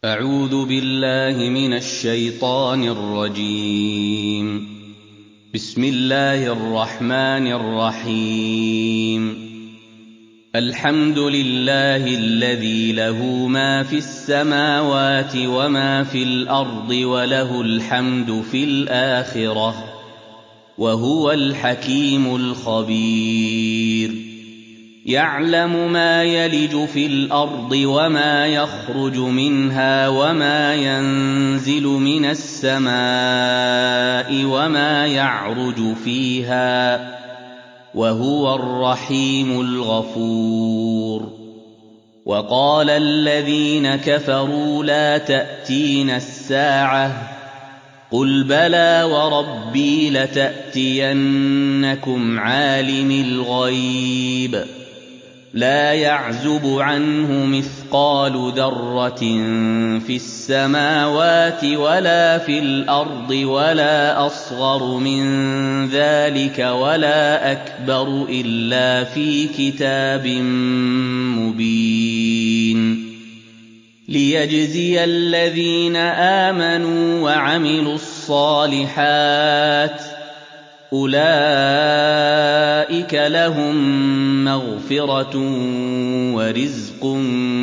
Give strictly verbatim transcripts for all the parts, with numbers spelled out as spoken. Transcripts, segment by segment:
أعوذ بالله من الشيطان الرجيم. بسم الله الرحمن الرحيم. الحمد لله الذي له ما في السماوات وما في الأرض وله الحمد في الآخرة وهو الحكيم الخبير. يعلم ما يلج في الأرض وما يخرج منها وما ينزل من السماء وما يعرج فيها وهو الرحيم الغفور. وقال الذين كفروا لا تأتينا الساعة قل بلى وربي لتأتينكم عالم الغيب لا يعزب عنه مثقال ذرة في السماوات ولا في الأرض ولا أصغر من ذلك ولا أكبر إلا في كتاب مبين. ليجزي الذين آمنوا وعملوا الصالحات أولئك لهم مغفرة ورزق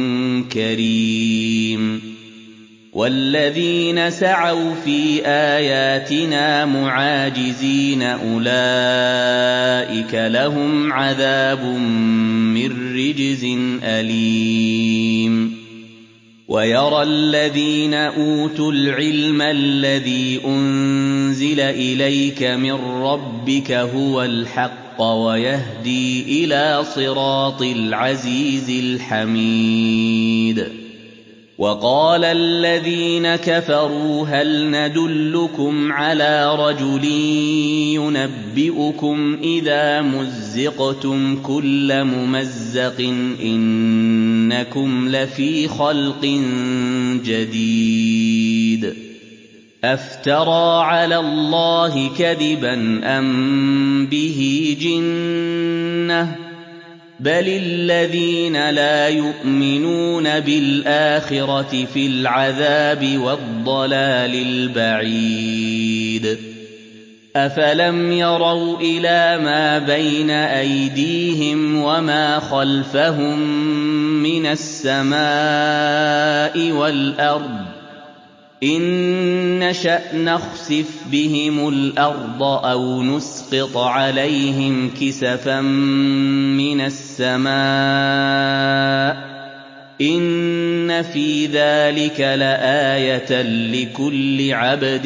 كريم. والذين سعوا في آياتنا معاجزين أولئك لهم عذاب من رجز أليم. ويرى الذين أوتوا العلم الذي أنزل إليك من ربك هو الحق ويهدي إلى صراط العزيز الحميد. وقال الذين كفروا هل ندلكم على رجل ينبئكم إذا مزقتم كل ممزق إنكم لفي خلق جديد أفترى على الله كذبا أم به جنة بل الذين لا يؤمنون بالآخرة في العذاب والضلال البعيد. أفلم يروا إلى ما بين أيديهم وما خلفهم من السماء والأرض إن نشأ نخسف بهم الأرض أو نسقط عليهم كسفا من السماء إن في ذلك لآية لكل عبد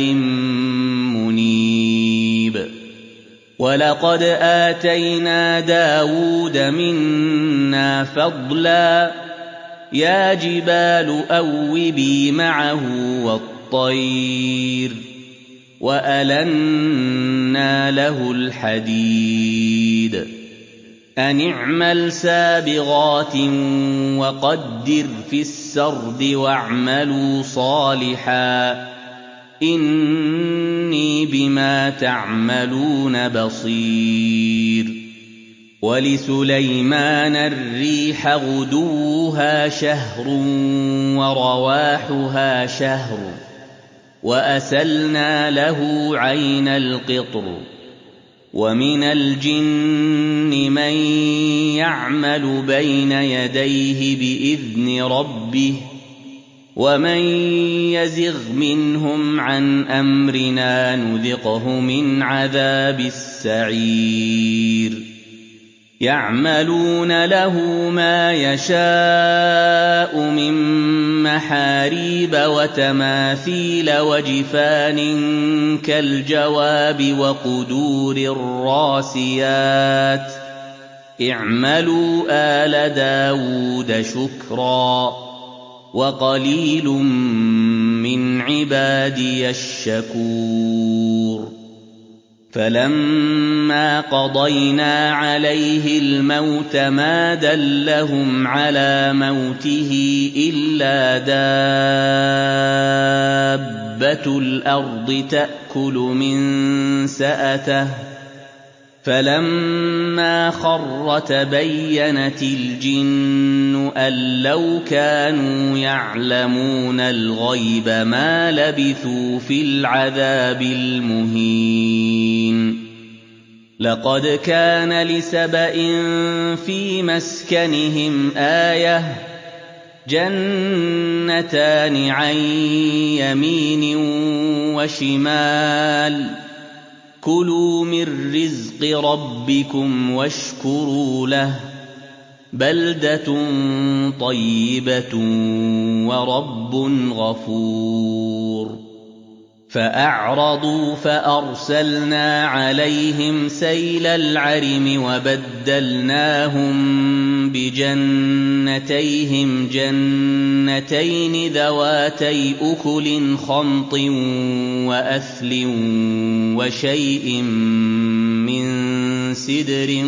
منيب. ولقد آتينا داود منا فضلا يا جبال أوبي معه والطير وألنا له الحديد أن اعمل سابغات وقدر في السرد واعملوا صالحا إني بما تعملون بصير. ولسليمان الريح غدوها شهر ورواحها شهر وأسلنا له عين القطر. ومن الجن من يعمل بين يديه بإذن ربه ومن يزغ منهم عن أمرنا نذقه من عذاب السعير. يعملون له ما يشاء من محاريب وتماثيل وجفان كالجواب وقدور الراسيات اعملوا آل داود شكرا وقليل من عبادي الشكور. فلما قضينا عليه الموت ما دلهم على موته إلا دابة الأرض تأكل من سأته فَلَمَّا خَرَّ تَبَيَّنَتِ الْجِنُّ أَن لَّوْ كَانُوا يَعْلَمُونَ الْغَيْبَ مَا لَبِثُوا فِي الْعَذَابِ الْمُهِينِ لَقَدْ كَانَ لِسَبَإٍ فِي مَسْكَنِهِمْ آيَةٌ ۖ جَنَّتَانِ عَن يَمِينٍ وَشِمَالٍ ۖ كُلُوا مِن رِّزْقِ رَبِّكُمْ وَاشْكُرُوا لَهُ ۚ بَلْدَةٌ طَيِّبَةٌ وَرَبٌّ غَفُورٌ فَأَعْرَضُوا فَأَرْسَلْنَا عَلَيْهِمْ سَيْلَ الْعَرِمِ وَبَدَّلْنَاهُم بِجَنَّتَيْهِمْ جَنَّتَيْنِ ذَوَاتَيْ أُكُلٍ خَمْطٍ وَأَثْلٍ وَشَيْءٍ مِّن سِدْرٍ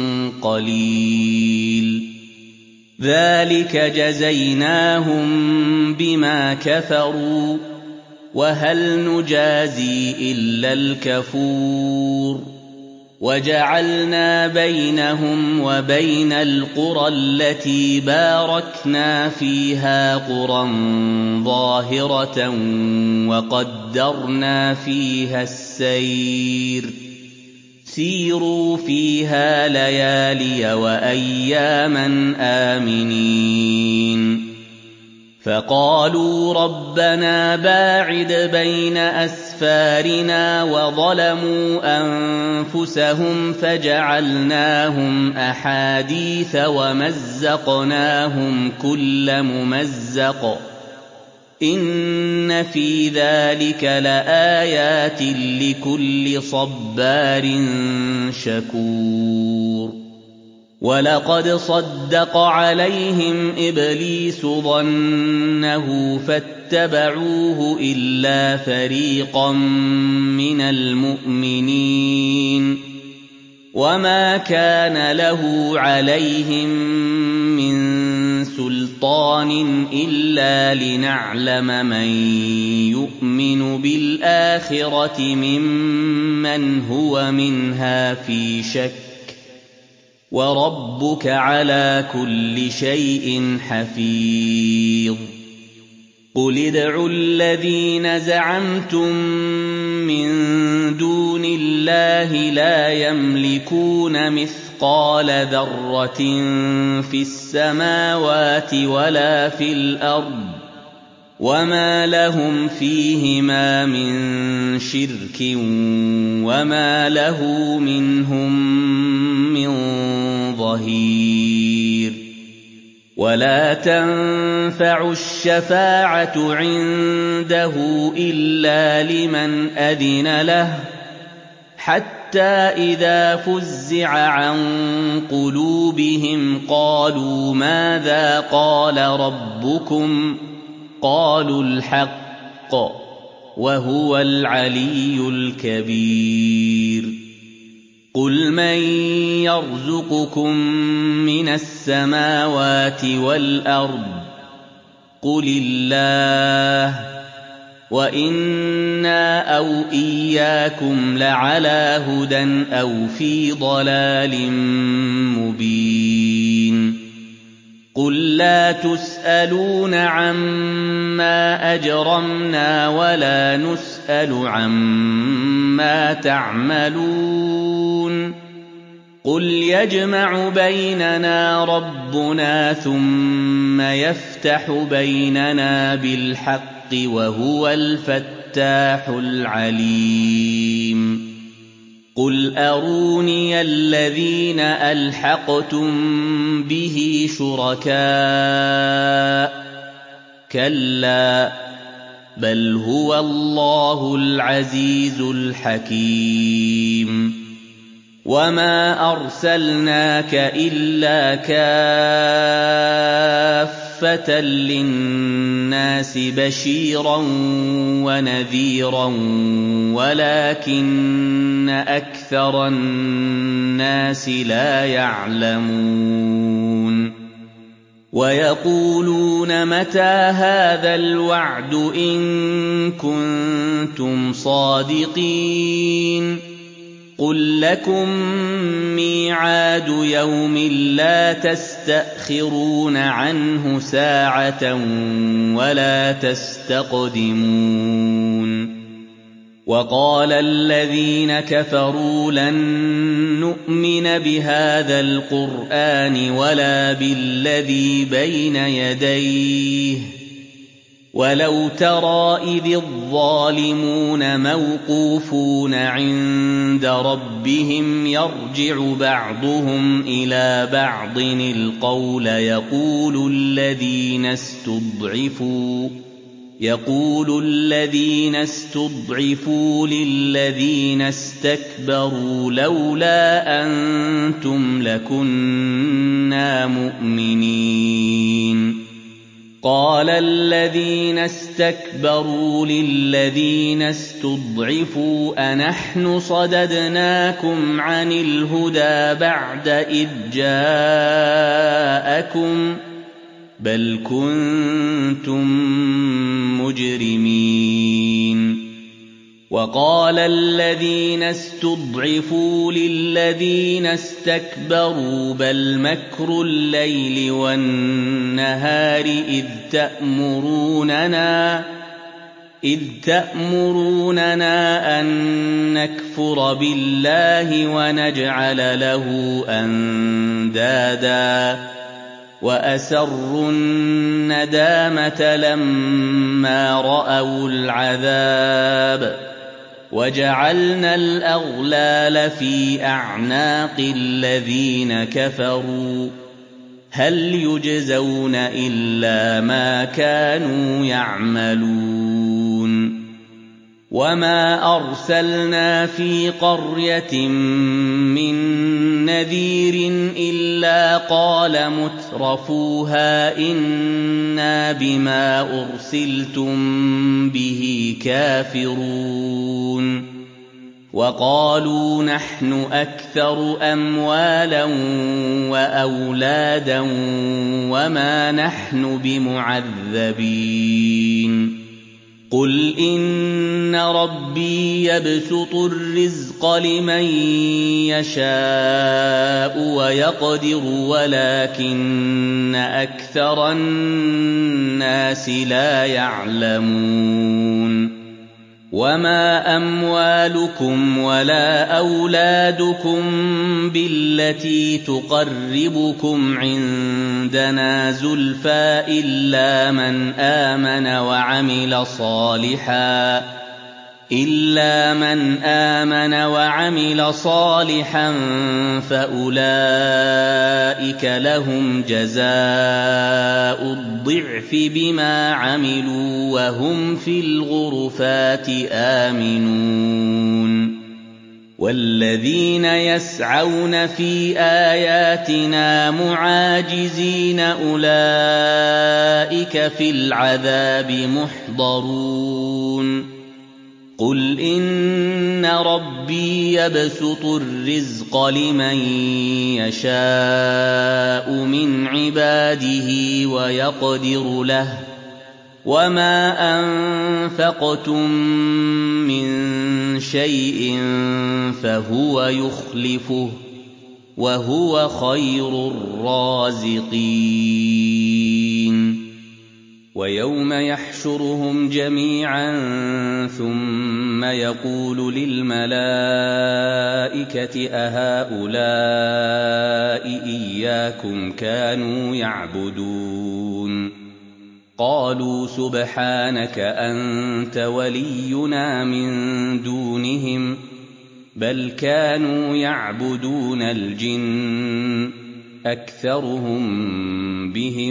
قَلِيلٍ ذَٰلِكَ جَزَيْنَاهُم بِمَا كَفَرُوا ۖ وَهَلْ نُجَازِي إِلَّا الْكَفُورَ وَجَعَلْنَا بَيْنَهُمْ وَبَيْنَ الْقُرَى الَّتِي بَارَكْنَا فِيهَا قُرًى ظَاهِرَةً وَقَدَّرْنَا فِيهَا السَّيْرَ ۖ سِيرُوا فِيهَا لَيَالِيَ وَأَيَّامًا آمِنِينَ فَقَالُوا رَبَّنَا بَاعِدْ بَيْنَ أَسْفَارِنَا وَظَلَمُوا أَنفُسَهُمْ فَجَعَلْنَاهُمْ أَحَادِيثَ وَمَزَّقْنَاهُمْ كُلَّ مُمَزَّقٍ ۚ إِنَّ فِي ذَٰلِكَ لَآيَاتٍ لِّكُلِّ صَبَّارٍ شَكُورٍ وَلَقَدْ صَدَّقَ عَلَيْهِمْ إِبْلِيسُ ظَنَّهُ فَاتَّبَعُوهُ إِلَّا فَرِيقًا مِّنَ الْمُؤْمِنِينَ وَمَا كَانَ لَهُ عَلَيْهِم مِّن سُلْطَانٍ إِلَّا لِنَعْلَمَ مَن يُؤْمِنُ بِالْآخِرَةِ مِمَّنْ هُوَ مِنْهَا فِي شَكٍّ ۗ وَرَبُّكَ عَلَىٰ كُلِّ شَيْءٍ حَفِيظٌ قُلِ ادْعُوا الَّذِينَ زَعَمْتُم مِّن دُونِ اللَّهِ لَا يَمْلِكُونَ مِثْقَالَ ذَرَّةٍ فِي السَّمَاوَاتِ وَلَا فِي الْأَرْضِ ۖ وَمَا لَهُمْ فِيهِمَا مِن شِرْكٍ وَمَا لَهُ مِنْهُم مِّن ظَهِيرٍ وَلَا تَنفَعُ الشَّفَاعَةُ عِندَهُ إِلَّا لِمَنْ أَذِنَ لَهُ حَتَّىٰ إِذَا فُزِّعَ عَن قُلُوبِهِمْ قَالُوا مَاذَا قَالَ رَبُّكُمْ ۖ قَالُوا الْحَقَّ ۖ وَهُوَ الْعَلِيُّ الْكَبِيرُ قُلْ مَن يَرْزُقُكُم مِّنَ السَّمَاوَاتِ وَالْأَرْضِ ۖ قُلِ اللَّهُ ۖ وَإِنَّا أَوْ إِيَّاكُمْ لَعَلَىٰ هُدًى أَوْ فِي ضَلَالٍ مُّبِينٍ قُل لَّا تُسْأَلُونَ عَمَّا أَجْرَمْنَا وَلَا نُسْأَلُ عَمَّا تَعْمَلُونَ قُلْ يَجْمَعُ بَيْنَنَا رَبُّنَا ثُمَّ يَفْتَحُ بَيْنَنَا بِالْحَقِّ وَهُوَ الْفَتَّاحُ الْعَلِيمُ قُلْ أَرُونِيَ الَّذِينَ أَلْحَقْتُم بِهِ شُرَكَاءَ ۖ كَلَّا ۚ بَلْ هُوَ اللَّهُ الْعَزِيزُ الْحَكِيمُ وَمَا أَرْسَلْنَاكَ إِلَّا كَافَّةً لِّلنَّاسِ بَشِيرًا وَنَذِيرًا وَلَٰكِنَّ أَكْثَرَ النَّاسِ لَا يَعْلَمُونَ وَيَقُولُونَ مَتَىٰ هَٰذَا الْوَعْدُ إِن كُنتُمْ صَادِقِينَ قُل لَّكُم مِّيعَادُ يَوْمٍ لَّا تَسْتَأْخِرُونَ عَنْهُ سَاعَةً وَلَا تَسْتَقْدِمُونَ وَقَالَ الَّذِينَ كَفَرُوا لَن نُّؤْمِنَ بِهَٰذَا الْقُرْآنِ وَلَا بِالَّذِي بَيْنَ يَدَيْهِ وَلَوْ تَرَىٰ إِذِ الظَّالِمُونَ مَوْقُوفُونَ عِندَ رَبِّهِمْ يَرْجِعُ بَعْضُهُمْ إِلَىٰ بَعْضٍ الْقَوْلَ يَقُولُ الَّذِينَ اسْتُضْعِفُوا يقول الذين استضعفوا للذين استكبروا لولا أنتم لكنا مؤمنين قال الذين استكبروا للذين استضعفوا أنحن صددناكم عن الهدى بعد إذ جاءكم بل كنتم مجرمين وقال الذين استضعفوا للذين استكبروا بل مكر الليل والنهار إذ تأمروننا إذ تأمروننا أن نكفر بالله ونجعل له أندادا وَأَسَرُّوا النَّدَامَةَ لَمَّا رَأَوُا الْعَذَابَ وَجَعَلْنَا الْأَغْلَالَ فِي أَعْنَاقِ الَّذِينَ كَفَرُوا هَلْ يُجْزَوْنَ إِلَّا مَا كَانُوا يَعْمَلُونَ وَمَا أَرْسَلْنَا فِي قَرْيَةٍ مِّن نَّذِيرٍ إِلَّا قَالَ مُتْرَفُوهَا إِنَّا بِمَا أُرْسِلْتُم بِهِ كَافِرُونَ وَقَالُوا نَحْنُ أَكْثَرُ أَمْوَالًا وَأَوْلَادًا وَمَا نَحْنُ بِمُعَذَّبِينَ قُلْ إِنَّ رَبِّي يَبْسُطُ الرِّزْقَ لِمَن يَشَاءُ وَيَقْدِرُ وَلَٰكِنَّ أَكْثَرَ النَّاسِ لَا يَعْلَمُونَ وَمَا أَمْوَالُكُمْ وَلَا أَوْلَادُكُم بِالَّتِي تُقَرِّبُكُمْ عِندَنَا زُلْفَىٰ إِلَّا مَنْ آمَنَ وَعَمِلَ صَالِحًا إِلَّا مَنْ آمَنَ وَعَمِلَ صَالِحًا فَأُولَٰئِكَ لَهُمْ جَزَاءُ الضِّعْفِ بِمَا عَمِلُوا وَهُمْ فِي الْغُرُفَاتِ آمِنُونَ وَالَّذِينَ يَسْعَوْنَ فِي آيَاتِنَا مُعَاجِزِينَ أُولَٰئِكَ فِي الْعَذَابِ مُحْضَرُونَ قُلْ إِنَّ رَبِّي يَبْسُطُ الرِّزْقَ لِمَن يَشَاءُ مِنْ عِبَادِهِ وَيَقْدِرُ لَهُ وَمَا أَنفَقْتُم مِّن شَيْءٍ فَهُوَ يُخْلِفُهُ وَهُوَ خَيْرُ الرَّازِقِينَ وَيَوْمَ يَحْشُرُهُمْ جَمِيعًا ثُمَّ يَقُولُ لِلْمَلَائِكَةِ أَهَٰؤُلَاءِ إِيَّاكُمْ كَانُوا يَعْبُدُونَ قَالُوا سُبْحَانَكَ أَنتَ وَلِيُّنَا مِن دُونِهِم بَلْ كَانُوا يَعْبُدُونَ الْجِنَّ أَكْثَرُهُم بِهِم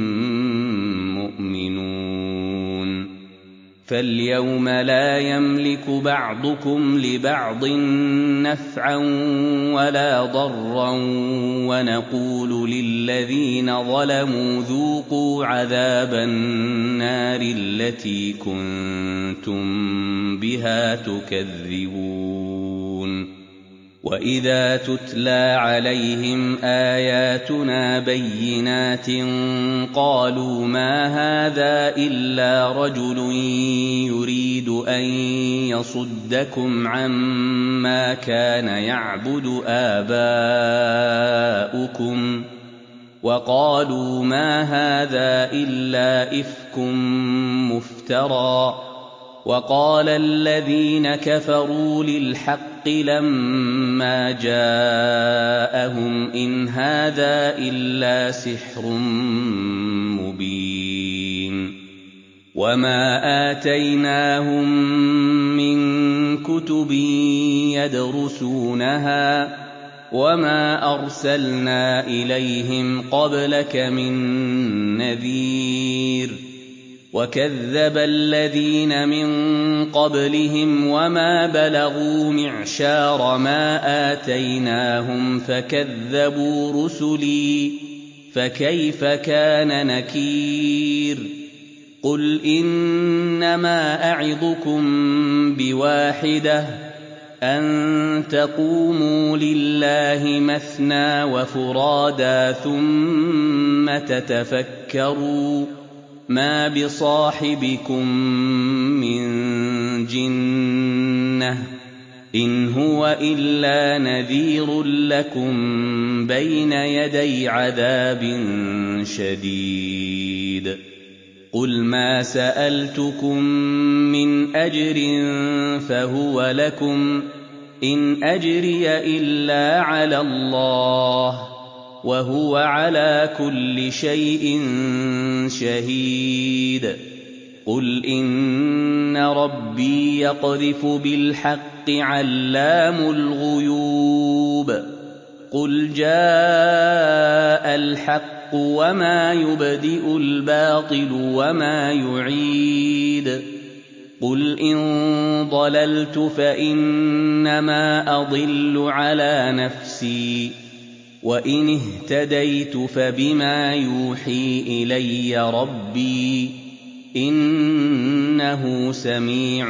مُّؤْمِنُونَ فَالْيَوْمَ لَا يَمْلِكُ بَعْضُكُمْ لِبَعْضٍ نَّفْعًا وَلَا ضَرًّا وَنَقُولُ لِلَّذِينَ ظَلَمُوا ذُوقُوا عَذَابَ النَّارِ الَّتِي كُنتُم بِهَا تُكَذِّبُونَ وَإِذَا تُتْلَىٰ عَلَيْهِمْ آيَاتُنَا بَيِّنَاتٍ قَالُوا مَا هَٰذَا إِلَّا رَجُلٌ يُرِيدُ أَن يَصُدَّكُمْ عَمَّا كَانَ يَعْبُدُ آبَاؤُكُمْ وَقَالُوا مَا هَٰذَا إِلَّا إِفْكٌ مُّفْتَرًى وَقَالَ الَّذِينَ كَفَرُوا لِلْحَقِّ لَمَّا جَاءَهُمْ إِنْ هَٰذَا إِلَّا سِحْرٌ مُّبِينٌ وَمَا آتَيْنَاهُم مِّن كُتُبٍ يَدْرُسُونَهَا وَمَا أَرْسَلْنَا إِلَيْهِمْ قَبْلَكَ مِن نَّذِيرٍ وَكَذَّبَ الَّذِينَ مِن قَبْلِهِمْ وَمَا بَلَغُوا مِعْشَارَ مَا آتَيْنَاهُمْ فَكَذَّبُوا رُسُلِي فَكَيْفَ كَانَ نَكِيرِ قُلْ إِنَّمَا أَعِظُكُم بِوَاحِدَةٍ أَن تَقُومُوا لِلَّهِ مَثْنَىٰ وَفُرَادَىٰ ثُمَّ تَتَفَكَّرُوا مَا بِصَاحِبِكُم مِّن جِنَّةٍ إِنْ هُوَ إِلَّا نَذِيرٌ لَّكُم بَيْنَ يَدَيْ عَذَابٍ شَدِيدٍ قُلْ مَا سَأَلْتُكُم مِّنْ أَجْرٍ فَهُوَ لَكُمْ إِنْ أَجْرِيَ إِلَّا عَلَى اللَّهِ وَهُوَ عَلَىٰ كُلِّ شَيْءٍ شَهِيدٌ قُلْ إِنَّ رَبِّي يَقْذِفُ بِالْحَقِّ عَلَّامُ الْغُيُوبِ قُلْ جَاءَ الْحَقُّ وَمَا يُبْدِئُ الْبَاطِلُ وَمَا يُعِيدُ قُلْ إِن ضَلَلْتُ فَإِنَّمَا أَضِلُّ عَلَىٰ نَفْسِي وَإِنِ اهْتَدَيْتُ فَبِمَا يُوحِي إِلَيَّ رَبِّي إِنَّهُ سَمِيعٌ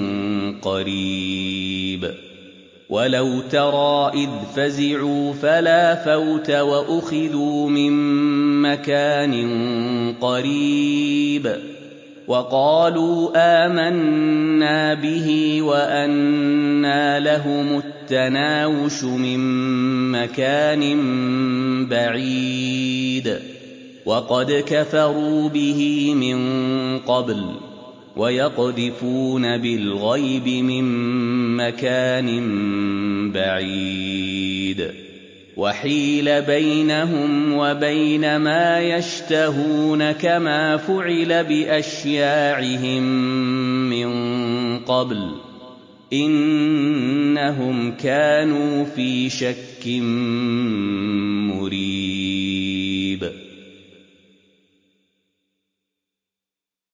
قَرِيبٌ وَلَوْ تَرَىٰ إِذْ فَزِعُوا فَلَا فَوْتَ وَأُخِذُوا مِن مَّكَانٍ قَرِيبٍ وَقَالُوا آمَنَّا بِهِ وَأَنَّىٰ لَهُمُ التَّنَاوُشُ مِن مَّكَانٍ بَعِيدٍ وَقَدْ كَفَرُوا بِهِ مِن قَبْلُ وَيَقْذِفُونَ بِالْغَيْبِ مِن مَّكَانٍ بَعِيدٍ وَحِيلَ بَيْنَهُمْ وَبَيْنَ مَا يَشْتَهُونَ كَمَا فُعِلَ بِأَشْيَاعِهِم مِّن قَبْلُ إِنَّهُمْ كَانُوا فِي شَكٍّ مُّرِيبٍ